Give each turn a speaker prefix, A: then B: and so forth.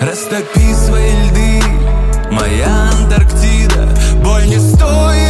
A: Растопи свои льды, моя Антарктида. Боль не стоит